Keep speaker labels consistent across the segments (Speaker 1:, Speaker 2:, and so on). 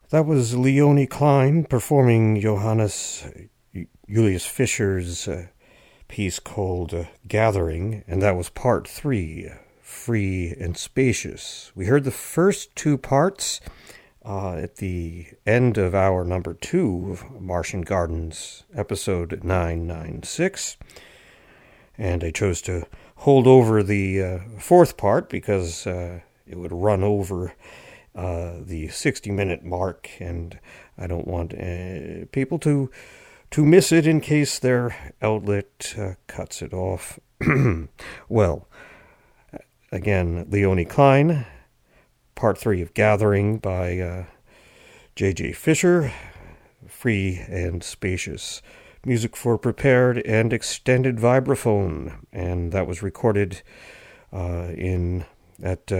Speaker 1: That was Leonie Klein performing Johannes Julius Fischer's piece called Gathering, and that was part 3, Free and Spacious. We heard the first 2 parts at the end of hour number 2 of Martian Gardens, episode 996, and I chose to hold over the 4th part because it would run over the 60-minute mark, and I don't want people to miss it in case their outlet cuts it off. Well, again, Leonie Klein, part 3 of Gathering by J.J. Fischer, Free and Spacious. Music for prepared and extended vibraphone, and that was recorded at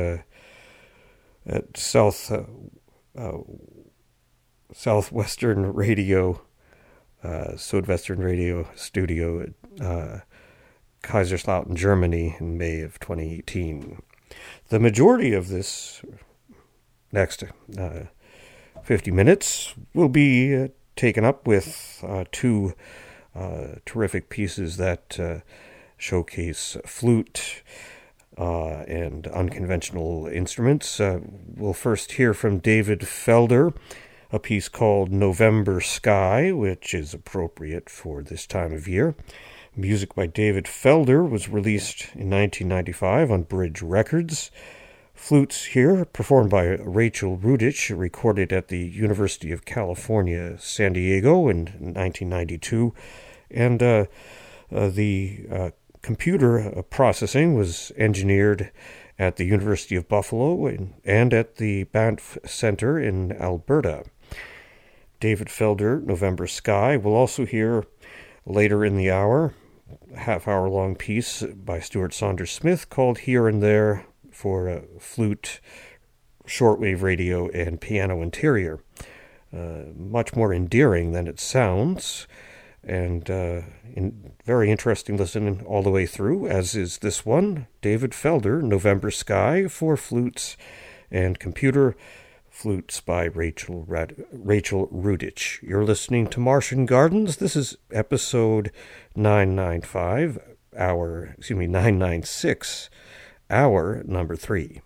Speaker 1: Southwestern Radio, Südwestern Radio Studio at Kaiserslautern, Germany in May of 2018. The majority of this next 50 minutes will be taken up with 2 terrific pieces that showcase flute and unconventional instruments. We'll first hear from David Felder, a piece called November Sky, which is appropriate for this time of year. Music by David Felder was released in 1995 on Bridge Records. Flutes here, performed by Rachel Rudich, recorded at the University of California, San Diego in 1992. And the computer processing was engineered at the University of Buffalo and at the Banff Center in Alberta. David Felder, November Sky. We'll also hear later in the hour a half-hour-long piece by Stuart Saunders Smith called Here and There for flute, shortwave radio, and piano interior. Much more endearing than it sounds, and very interesting listen all the way through, as is this one, David Felder, November Sky, for flutes and computer, flutes by Rachel Rudich. You're listening to Martian Gardens. This is episode 996, hour number 3.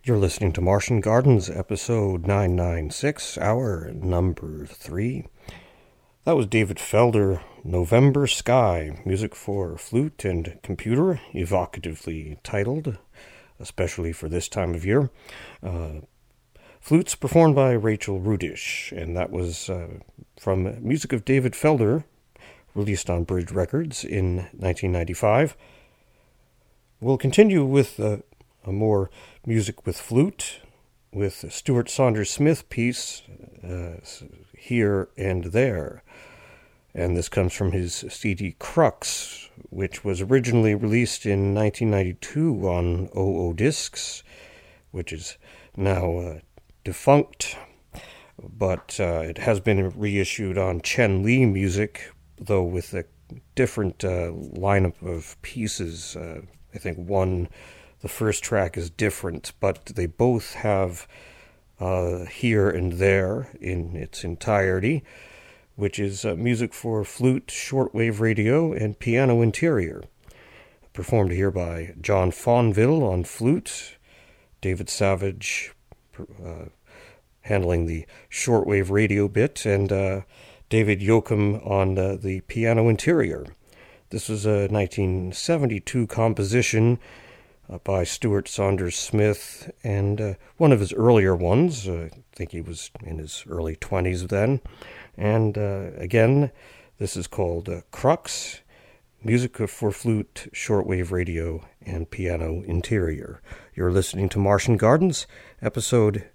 Speaker 1: You're listening to Martian Gardens, episode 996, hour number 3. That was David Felder, November Sky, music for flute and computer, evocatively titled, especially for this time of year. Flutes performed by Rachel Rudish, and that was from music of David Felder, released on Bridge Records in 1995. We'll continue with a more music with flute, with a Stuart Saunders Smith piece, Here and There. And this comes from his CD Crux, which was originally released in 1992 on OO Discs, which is now defunct, but it has been reissued on Chen Li Music, though with a different lineup of pieces. I think the first track is different, but they both have Here and There in its entirety, which is music for flute, shortwave radio, and piano interior. Performed here by John Fonville on flute, David Savage handling the shortwave radio bit, and David Yoakum on the piano interior. This was a 1972 composition by Stuart Saunders Smith, and one of his earlier ones. I think he was in his early 20s then. And again, this is called Crux, music for flute, shortwave radio, and piano interior. You're listening to Martian Gardens, episode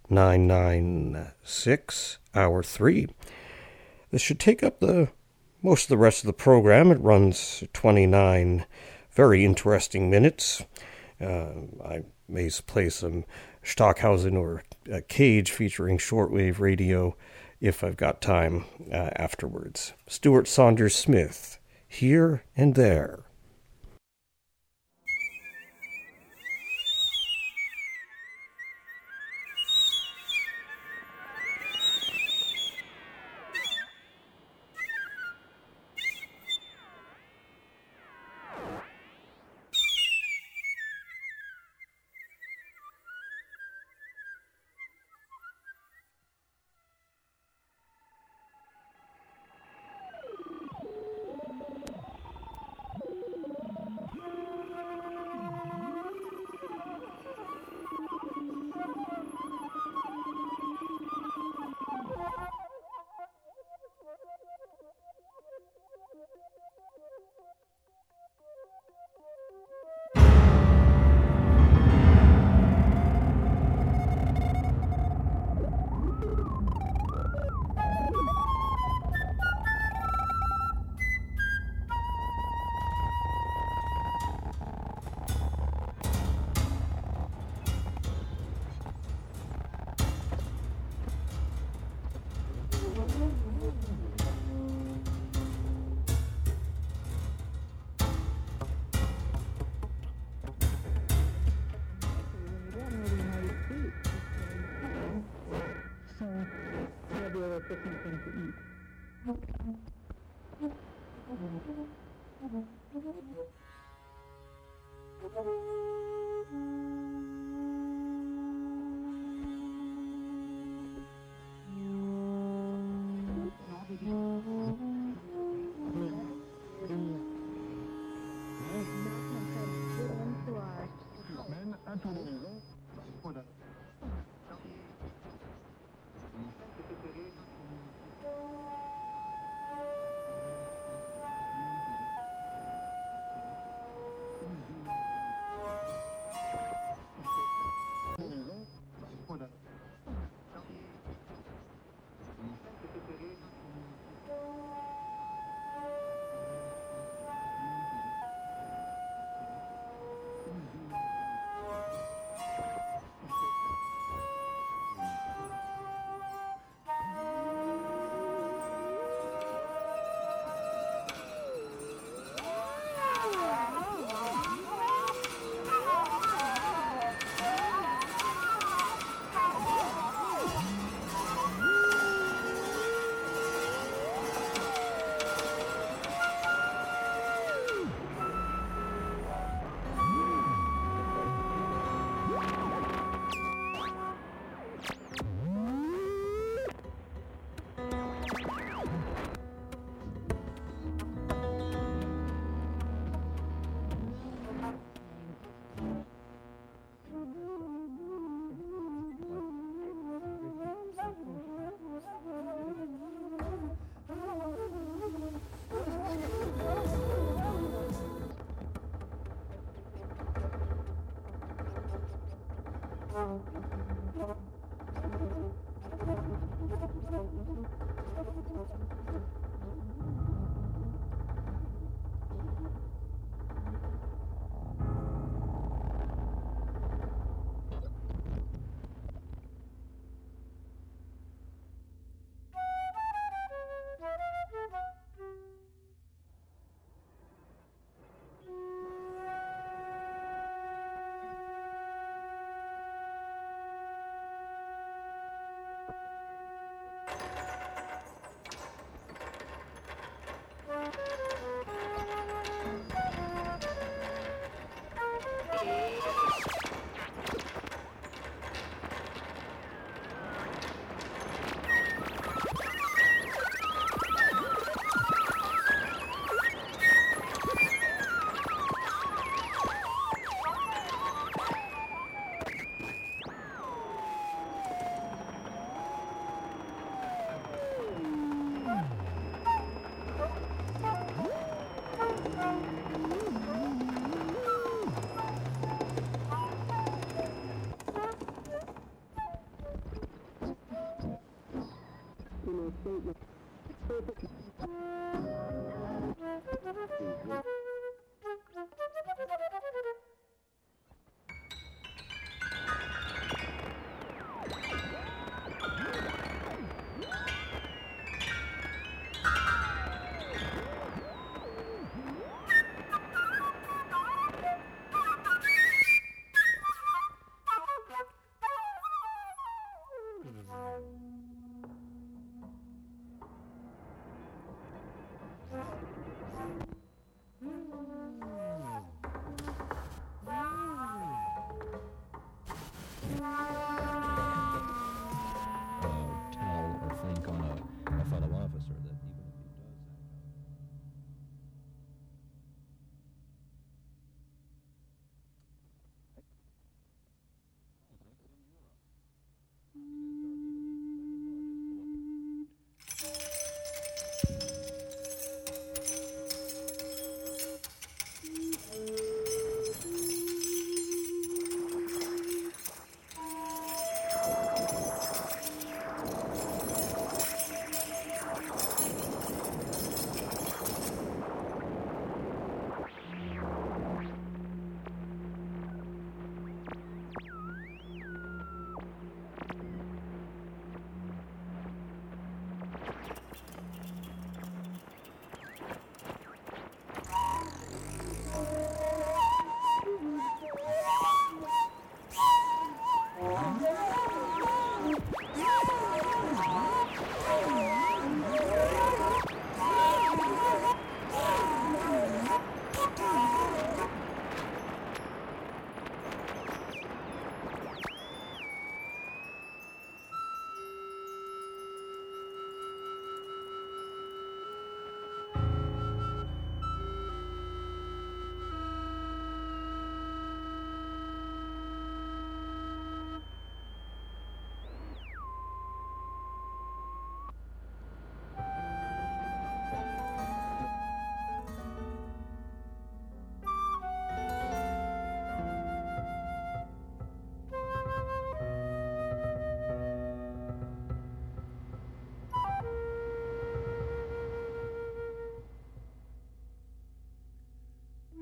Speaker 1: 996, hour 3. This should take up most of the rest of the program. It runs 29 very interesting minutes. I may play some Stockhausen or Cage featuring shortwave radio if I've got time afterwards. Stuart Saunders Smith, Here and There.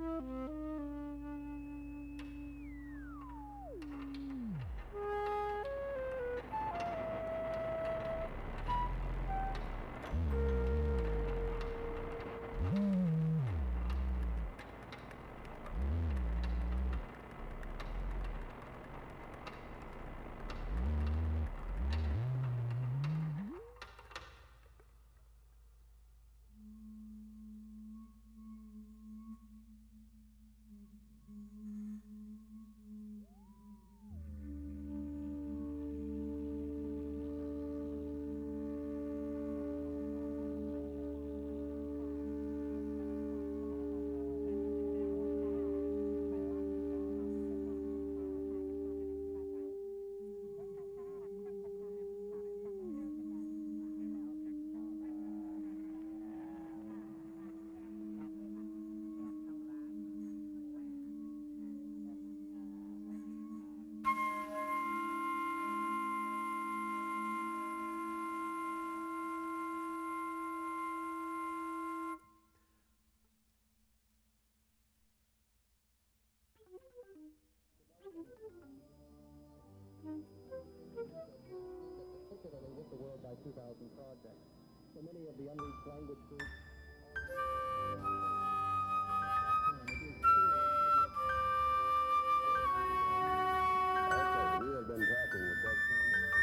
Speaker 2: Particularly with the World by 2000 project. So many of the unreached language groups. Okay, we have been talking with Doug Cameron.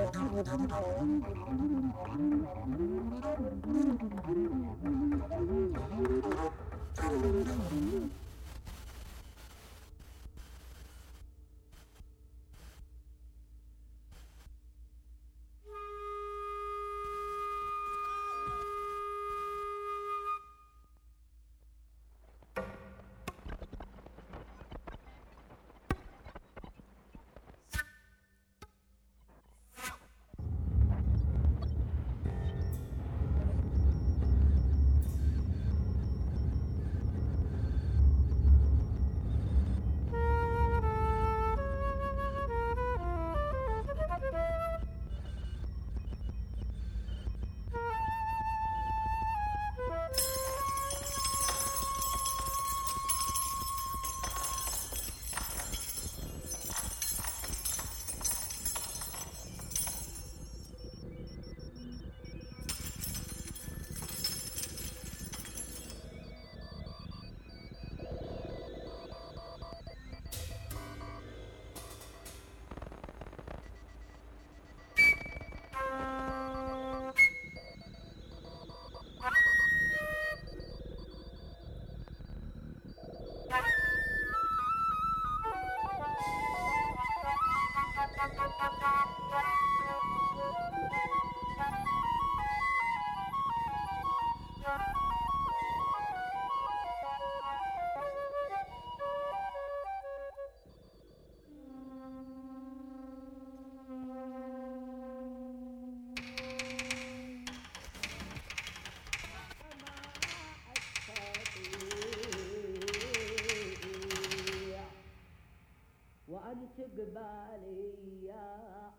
Speaker 3: وأنت قبالي يا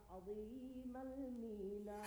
Speaker 3: عظيم المينا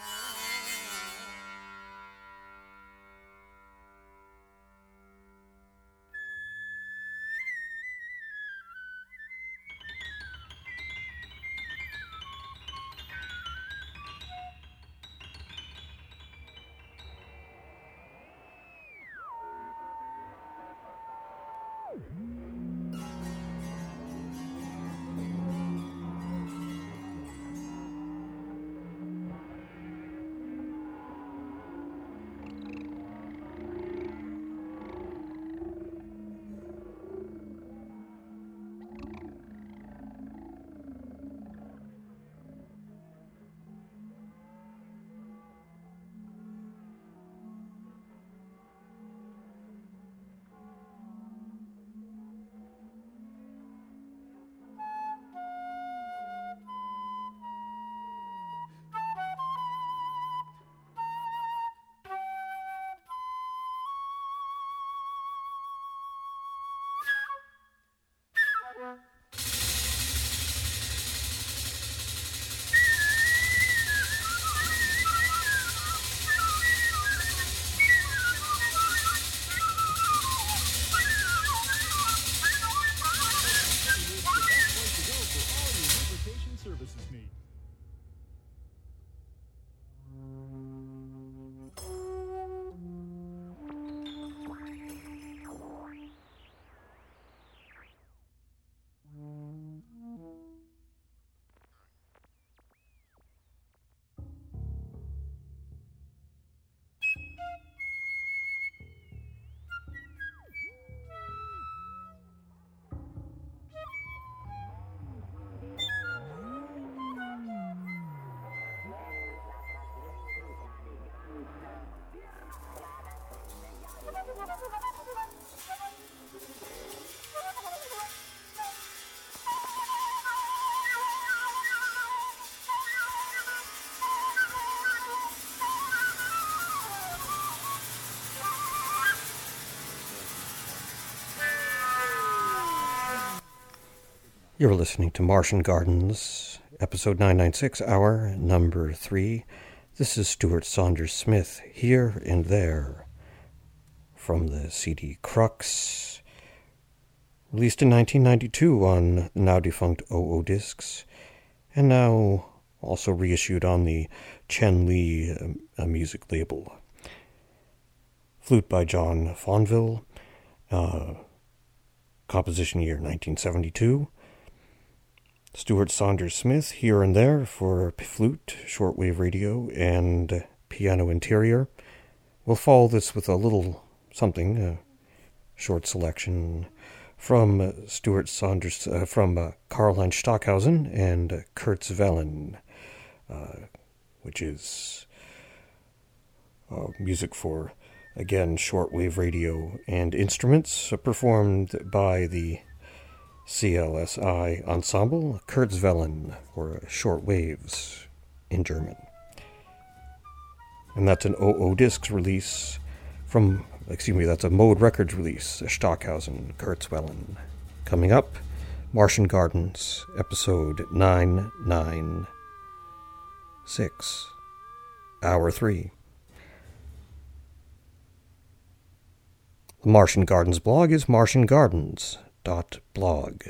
Speaker 1: You're listening to Martian Gardens, episode 996, hour number 3. This is Stuart Saunders Smith, here and there, from the CD Crux, released in 1992 on the now-defunct OO discs, and now also reissued on the Chen Li music label. Flute by John Fonville, composition year 1972. Stuart Saunders Smith here and there for flute, shortwave radio, and piano interior. We'll follow this with a little something, a short selection from Stuart Saunders, from Karlheinz Stockhausen and Kurzwellen, which is music for, again, shortwave radio and instruments, performed by the CLSI ensemble, Kurzwellen, or shortwaves in German. And that's an OO Discs release that's a Mode Records release, Stockhausen, Kurzwellen. Coming up, Martian Gardens, episode 996, hour 3. The Martian Gardens blog is martiangardens.blog.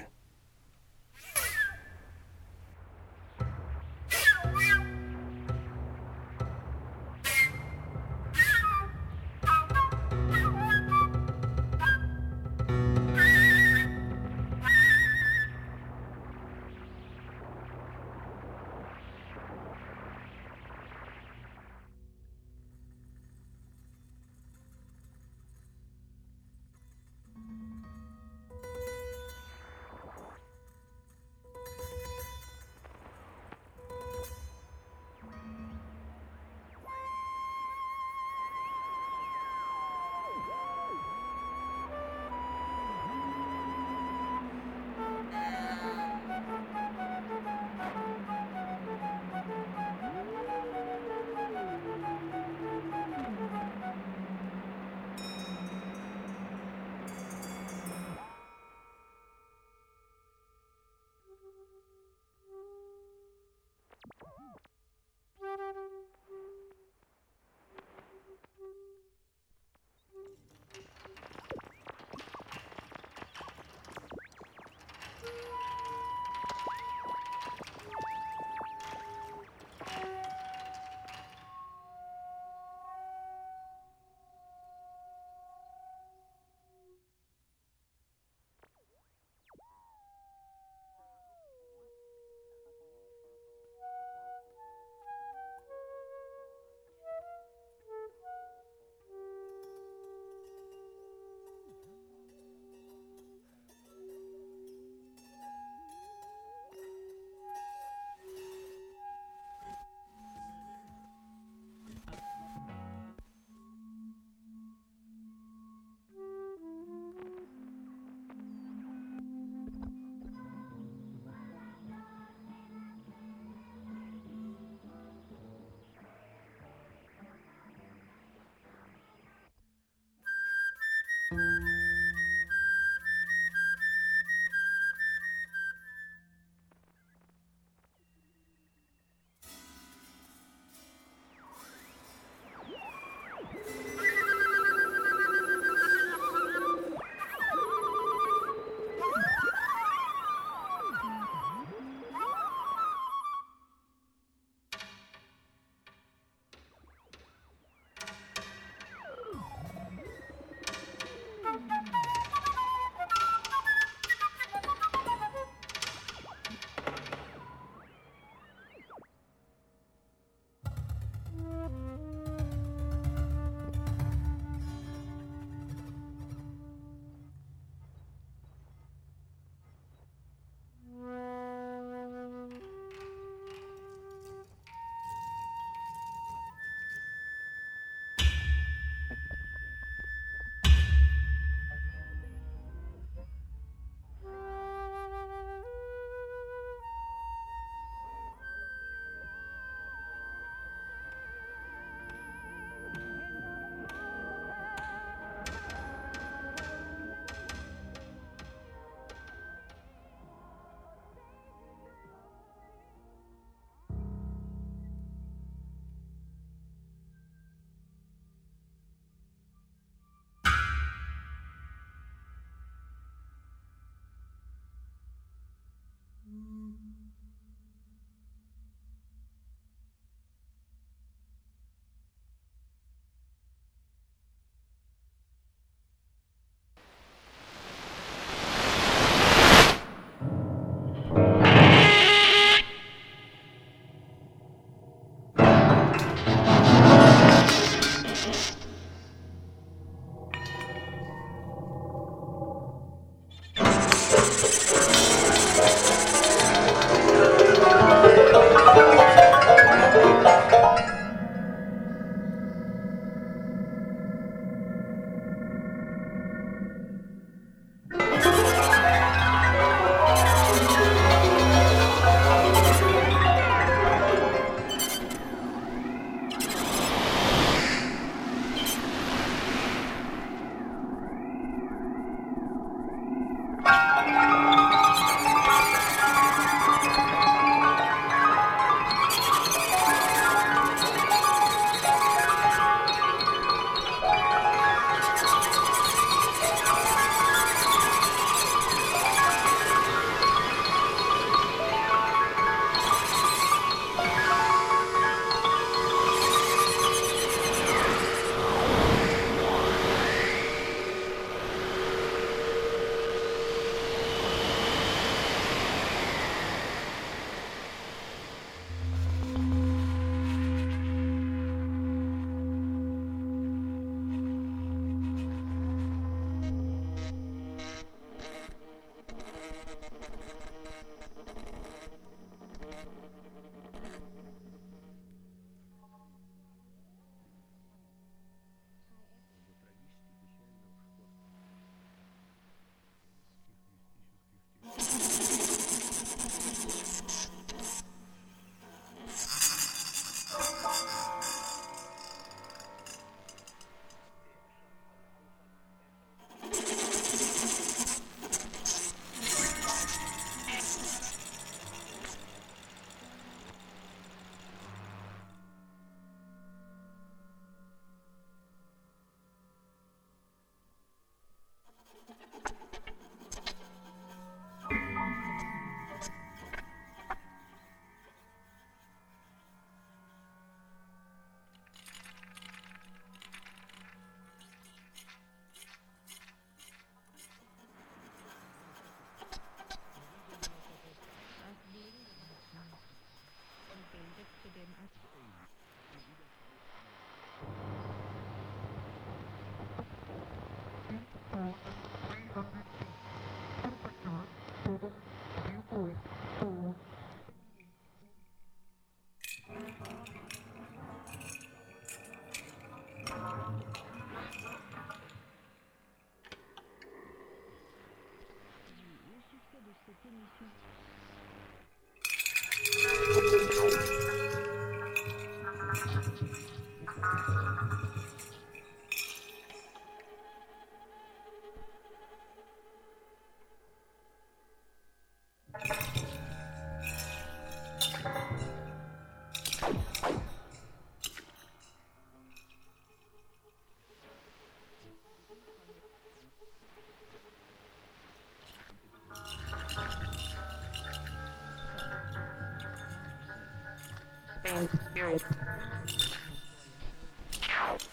Speaker 3: Spirit.